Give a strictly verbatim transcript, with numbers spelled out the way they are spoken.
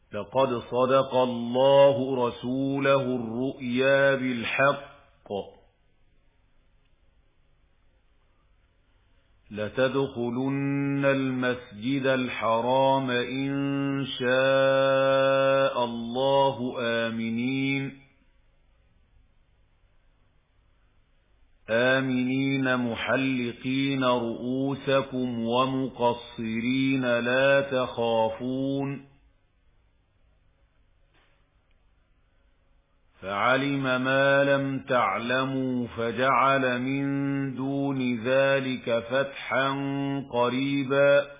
لقد صدق الله رسوله الرؤيا بالحق لتدخلن المسجد الحرام إن شاء الله آمنين آمنين محلقين رؤوسكم ومقصرين لا تخافون فعلم ما لم تعلموا فجعل من دون ذلك فتحا قريبا